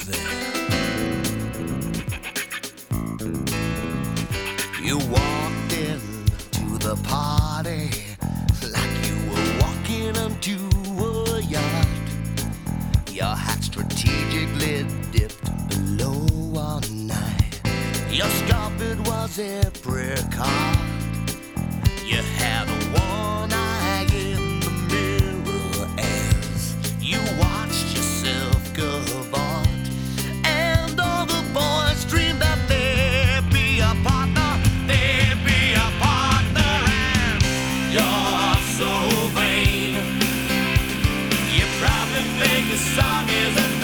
there. You walked into the party like you were walking onto a yacht. Your hat strategically dipped below one night. Your scarpet was apricot. You had one eye in the mirror as you watched yourself go bought. And all the boys dreamed that they'd be a partner, they'd be a partner. And you're so vain, you probably think the song is a